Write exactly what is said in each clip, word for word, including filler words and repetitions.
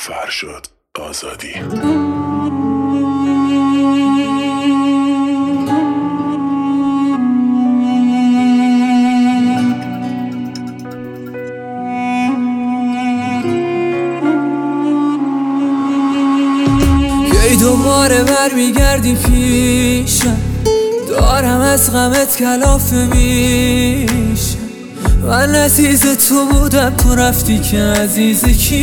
فرشاد آزادی. کی دوباره برمیگردی پیشم، دارم از غمت کلافه میشم. من عزیز تو بودم، تو رفتی که عزیز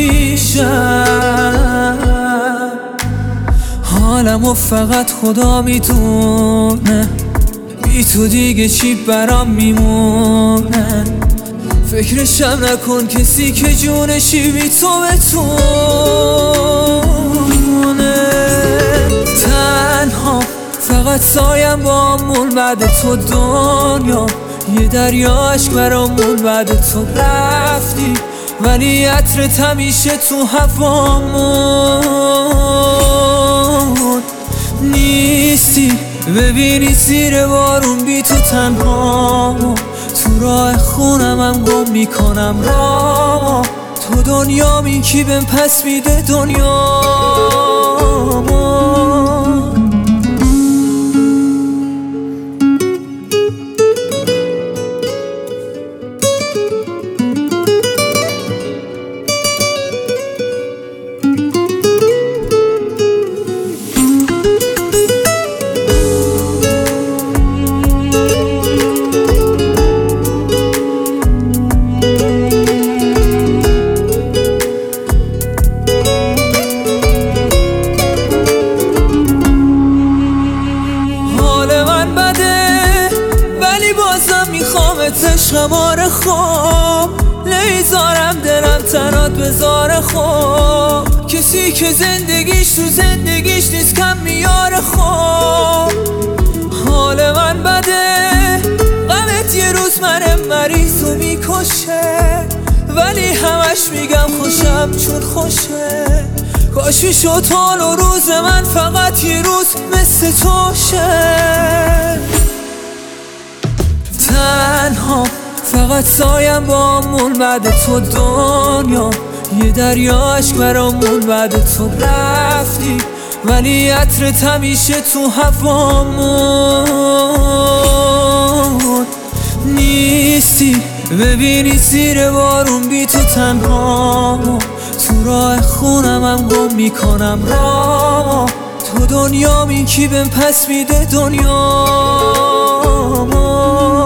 کیشم. حالمو فقط خدا میدونه، بی تو دیگه چی برام میمونه. فکرشم نکن کسی که جونشی بی تو بتونه. تنها فقط سایم بامون، بعد تو دنیا یه دریا عشق برامون. بعد تو رفتی ولی عطرت همیشه تو هوامون نیستی. ببینی زیر بارون بی تو تنها، تو راه خونم هم گم میکنم را. تو دنیامی کی بهم پس میده دنیامو. عشقم خواب نمیذارم دلم تنات بذاره. خواب کسی که زندگیش تو زندگیش نیست کم میاره. خواب حال من بده، غمت یه روز من مریضو میکشه. ولی همش میگم خوشم چون خوشه. کاش میشد حال و روز من فقط یه روز مثل توشه. تنها فقط سایم بامون، بعد تو دنیا یه دریا عشق برامون. بعد تو رفتی ولی عطرت همیشه تو هوامون نیستی. ببینی زیر بارون بی تو تنها، تو راه خونم هم گم میکنم را. تو دنیامی کی بهم پس میده دنیامو.